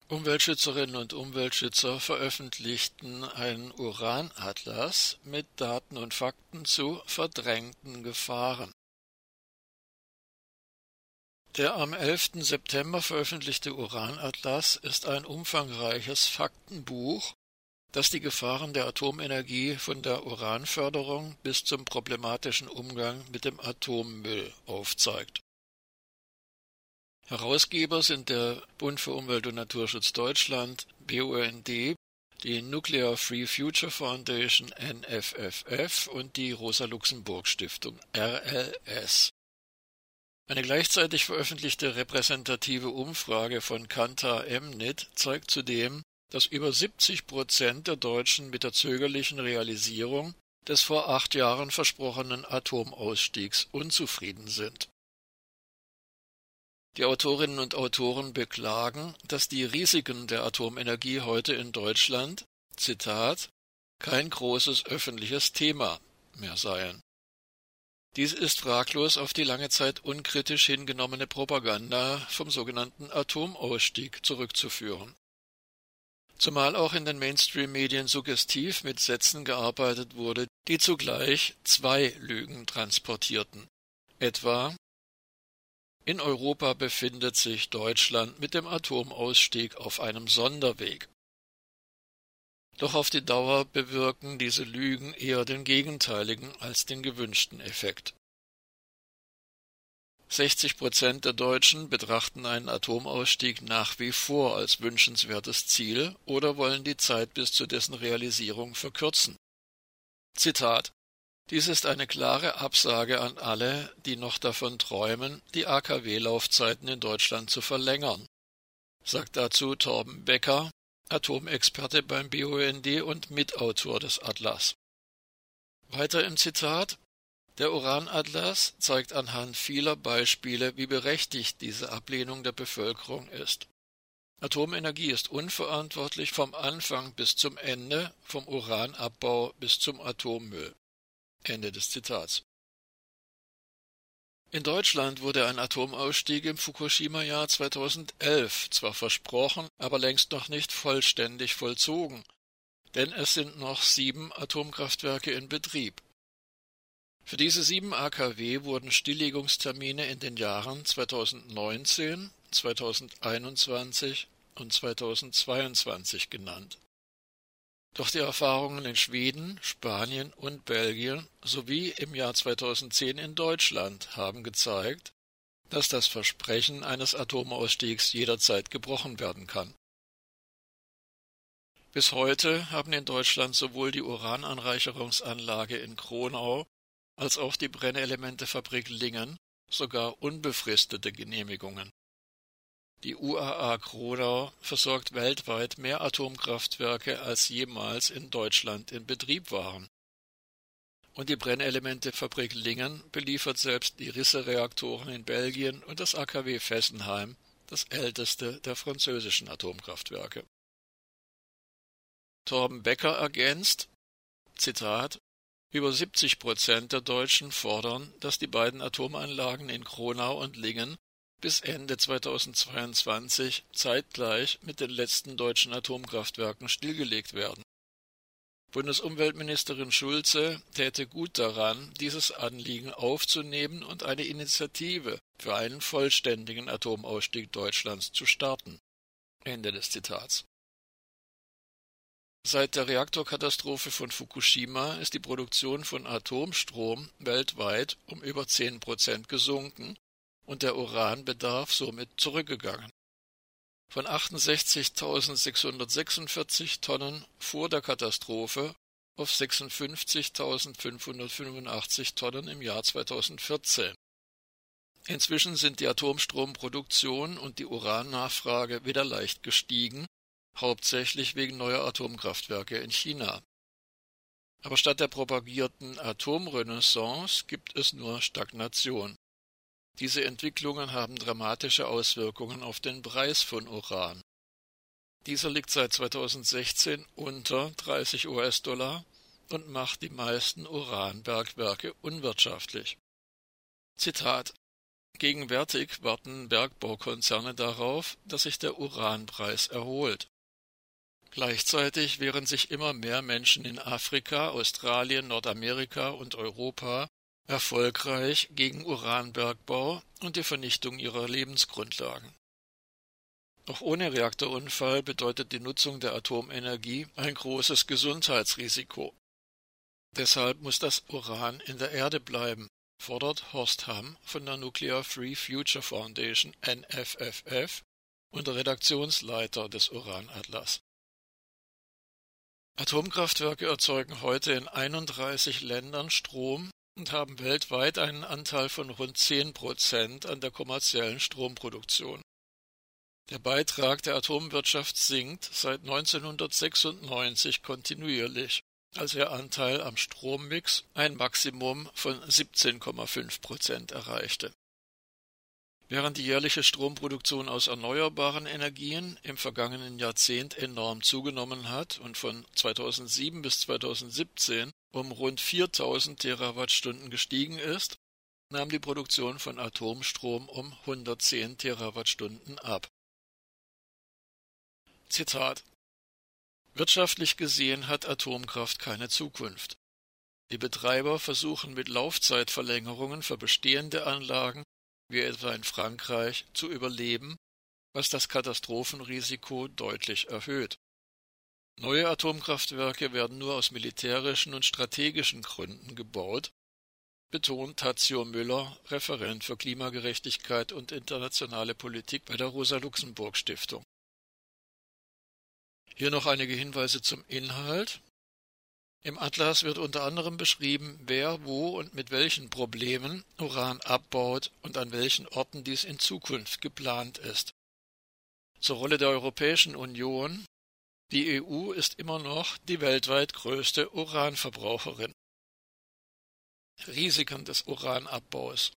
Umweltschützerinnen und Umweltschützer veröffentlichten einen Uranatlas mit Daten und Fakten zu verdrängten Gefahren. Der am 11. September veröffentlichte Uranatlas ist ein umfangreiches Faktenbuch, das die Gefahren der Atomenergie von der Uranförderung bis zum problematischen Umgang mit dem Atommüll aufzeigt. Herausgeber sind der Bund für Umwelt und Naturschutz Deutschland, BUND, die Nuclear Free Future Foundation NFFF und die Rosa-Luxemburg-Stiftung RLS. Eine gleichzeitig veröffentlichte repräsentative Umfrage von Kantar-Emnit zeigt zudem, dass über 70% der Deutschen mit der zögerlichen Realisierung des vor 8 Jahren versprochenen Atomausstiegs unzufrieden sind. Die Autorinnen und Autoren beklagen, dass die Risiken der Atomenergie heute in Deutschland, Zitat, kein großes öffentliches Thema mehr seien. Dies ist fraglos auf die lange Zeit unkritisch hingenommene Propaganda vom sogenannten Atomausstieg zurückzuführen. Zumal auch in den Mainstream-Medien suggestiv mit Sätzen gearbeitet wurde, die zugleich 2 Lügen transportierten. Etwa: In Europa befindet sich Deutschland mit dem Atomausstieg auf einem Sonderweg. Doch auf die Dauer bewirken diese Lügen eher den gegenteiligen als den gewünschten Effekt. 60% der Deutschen betrachten einen Atomausstieg nach wie vor als wünschenswertes Ziel oder wollen die Zeit bis zu dessen Realisierung verkürzen. Zitat: Dies ist eine klare Absage an alle, die noch davon träumen, die AKW-Laufzeiten in Deutschland zu verlängern, sagt dazu Torben Becker, Atomexperte beim BUND und Mitautor des Atlas. Weiter im Zitat: Der Uranatlas zeigt anhand vieler Beispiele, wie berechtigt diese Ablehnung der Bevölkerung ist. Atomenergie ist unverantwortlich vom Anfang bis zum Ende, vom Uranabbau bis zum Atommüll. Ende des Zitats. In Deutschland wurde ein Atomausstieg im Fukushima-Jahr 2011 zwar versprochen, aber längst noch nicht vollständig vollzogen, denn es sind noch 7 Atomkraftwerke in Betrieb. Für diese 7 AKW wurden Stilllegungstermine in den Jahren 2019, 2021 und 2022 genannt. Doch die Erfahrungen in Schweden, Spanien und Belgien sowie im Jahr 2010 in Deutschland haben gezeigt, dass das Versprechen eines Atomausstiegs jederzeit gebrochen werden kann. Bis heute haben in Deutschland sowohl die Urananreicherungsanlage in Kronau als auch die Brennelementefabrik Lingen sogar unbefristete Genehmigungen. Die UAA Kronau versorgt weltweit mehr Atomkraftwerke, als jemals in Deutschland in Betrieb waren. Und die Brennelementefabrik Lingen beliefert selbst die Rissereaktoren in Belgien und das AKW Fessenheim, das älteste der französischen Atomkraftwerke. Torben Becker ergänzt, Zitat: Über 70% der Deutschen fordern, dass die beiden Atomanlagen in Kronau und Lingen bis Ende 2022 zeitgleich mit den letzten deutschen Atomkraftwerken stillgelegt werden. Bundesumweltministerin Schulze täte gut daran, dieses Anliegen aufzunehmen und eine Initiative für einen vollständigen Atomausstieg Deutschlands zu starten. Ende des Zitats. Seit der Reaktorkatastrophe von Fukushima ist die Produktion von Atomstrom weltweit um über 10% gesunken und der Uranbedarf somit zurückgegangen. Von 68.646 Tonnen vor der Katastrophe auf 56.585 Tonnen im Jahr 2014. Inzwischen sind die Atomstromproduktion und die Urannachfrage wieder leicht gestiegen, hauptsächlich wegen neuer Atomkraftwerke in China. Aber statt der propagierten Atomrenaissance gibt es nur Stagnation. Diese Entwicklungen haben dramatische Auswirkungen auf den Preis von Uran. Dieser liegt seit 2016 unter 30 US-Dollar und macht die meisten Uranbergwerke unwirtschaftlich. Zitat: Gegenwärtig warten Bergbaukonzerne darauf, dass sich der Uranpreis erholt. Gleichzeitig wehren sich immer mehr Menschen in Afrika, Australien, Nordamerika und Europa erfolgreich gegen Uranbergbau und die Vernichtung ihrer Lebensgrundlagen. Auch ohne Reaktorunfall bedeutet die Nutzung der Atomenergie ein großes Gesundheitsrisiko. Deshalb muss das Uran in der Erde bleiben, fordert Horst Hamm von der Nuclear Free Future Foundation NFFF und der Redaktionsleiter des Uranatlas. Atomkraftwerke erzeugen heute in 31 Ländern Strom und haben weltweit einen Anteil von rund 10% an der kommerziellen Stromproduktion. Der Beitrag der Atomwirtschaft sinkt seit 1996 kontinuierlich, als ihr Anteil am Strommix ein Maximum von 17,5% erreichte. Während die jährliche Stromproduktion aus erneuerbaren Energien im vergangenen Jahrzehnt enorm zugenommen hat und von 2007 bis 2017 um rund 4000 Terawattstunden gestiegen ist, nahm die Produktion von Atomstrom um 110 Terawattstunden ab. Zitat: Wirtschaftlich gesehen hat Atomkraft keine Zukunft. Die Betreiber versuchen mit Laufzeitverlängerungen für bestehende Anlagen, wie etwa in Frankreich, zu überleben, was das Katastrophenrisiko deutlich erhöht. Neue Atomkraftwerke werden nur aus militärischen und strategischen Gründen gebaut, betont Tadzio Müller, Referent für Klimagerechtigkeit und internationale Politik bei der Rosa-Luxemburg-Stiftung. Hier noch einige Hinweise zum Inhalt. Im Atlas wird unter anderem beschrieben, wer, wo und mit welchen Problemen Uran abbaut und an welchen Orten dies in Zukunft geplant ist. Zur Rolle der Europäischen Union: Die EU ist immer noch die weltweit größte Uranverbraucherin. Risiken des Uranabbaus: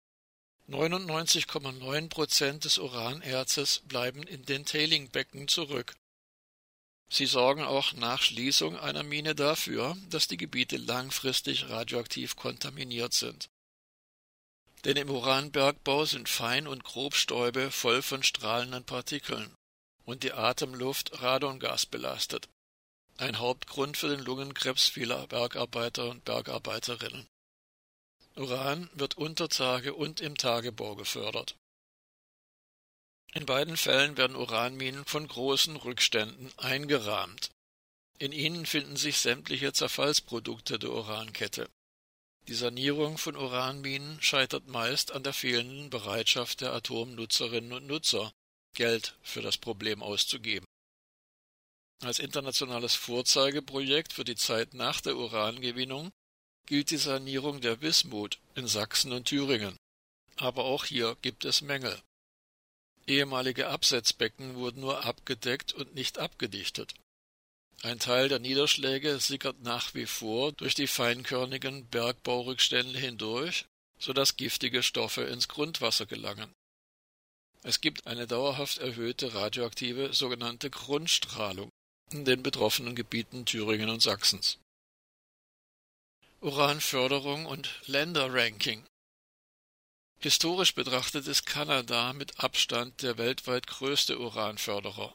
99,9% des Uranerzes bleiben in den Tailingbecken zurück. Sie sorgen auch nach Schließung einer Mine dafür, dass die Gebiete langfristig radioaktiv kontaminiert sind. Denn im Uranbergbau sind Fein- und Grobstäube voll von strahlenden Partikeln und die Atemluft radongasbelastet. Ein Hauptgrund für den Lungenkrebs vieler Bergarbeiter und Bergarbeiterinnen. Uran wird unter Tage und im Tagebau gefördert. In beiden Fällen werden Uranminen von großen Rückständen eingerahmt. In ihnen finden sich sämtliche Zerfallsprodukte der Urankette. Die Sanierung von Uranminen scheitert meist an der fehlenden Bereitschaft der Atomnutzerinnen und Nutzer, Geld für das Problem auszugeben. Als internationales Vorzeigeprojekt für die Zeit nach der Urangewinnung gilt die Sanierung der Wismut in Sachsen und Thüringen. Aber auch hier gibt es Mängel. Ehemalige Absetzbecken wurden nur abgedeckt und nicht abgedichtet. Ein Teil der Niederschläge sickert nach wie vor durch die feinkörnigen Bergbaurückstände hindurch, sodass giftige Stoffe ins Grundwasser gelangen. Es gibt eine dauerhaft erhöhte radioaktive sogenannte Grundstrahlung in den betroffenen Gebieten Thüringen und Sachsens. Uranförderung und Länderranking. Historisch betrachtet ist Kanada mit Abstand der weltweit größte Uranförderer.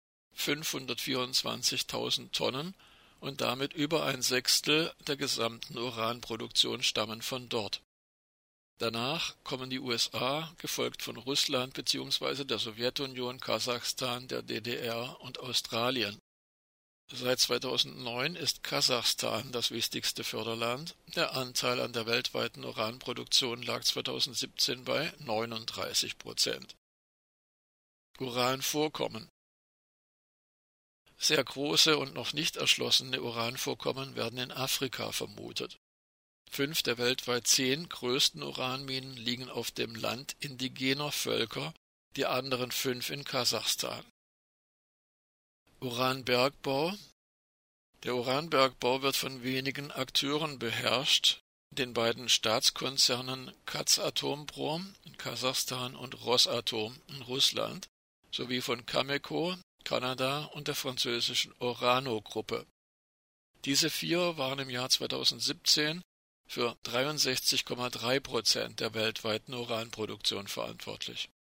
524.000 Tonnen und damit über ein Sechstel der gesamten Uranproduktion stammen von dort. Danach kommen die USA, gefolgt von Russland bzw. der Sowjetunion, Kasachstan, der DDR und Australien. Seit 2009 ist Kasachstan das wichtigste Förderland. Der Anteil an der weltweiten Uranproduktion lag 2017 bei 39%. Uranvorkommen. Sehr große und noch nicht erschlossene Uranvorkommen werden in Afrika vermutet. 5 der weltweit 10 größten Uranminen liegen auf dem Land indigener Völker, die anderen 5 in Kasachstan. Uranbergbau. Der Uranbergbau wird von wenigen Akteuren beherrscht, den beiden Staatskonzernen Kazatomprom in Kasachstan und Rosatom in Russland, sowie von Cameco, Kanada und der französischen Orano-Gruppe. Diese 4 waren im Jahr 2017 für 63,3% der weltweiten Uranproduktion verantwortlich.